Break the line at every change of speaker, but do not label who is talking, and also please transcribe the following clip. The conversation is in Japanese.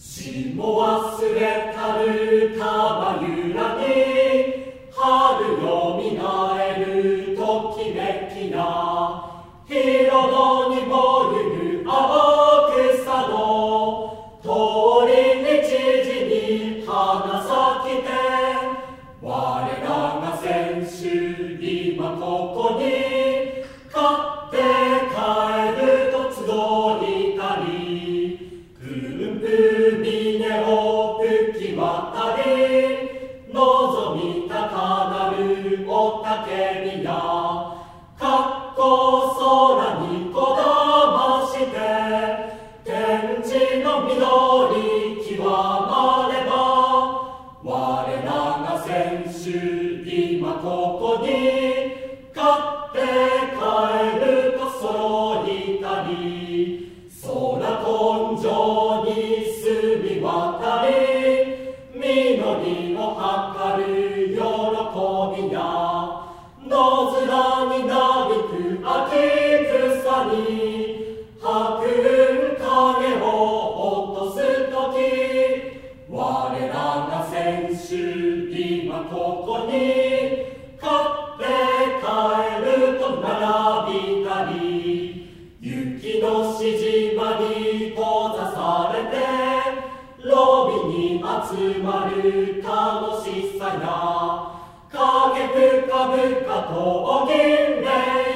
しも忘れたるたまゆらに春よみがえるときめきな広野にもゆる青草の通りに知事に花咲きて我らが選手今ここに勝って帰ると集いたり軍部峰を吹き渡り望み高なる雄たけびやかっこ空にこだまして天地の緑極まれば我らが選手今ここに勝って帰ると揃いたり空根性に澄み渡り実りを図る喜びや野面になびく秋草に白雲影を落とすとき我らが選手今ここに勝って帰ると並びたり雪のしじまに閉ざされてロビに集まる楽しさや影深々と銀嶺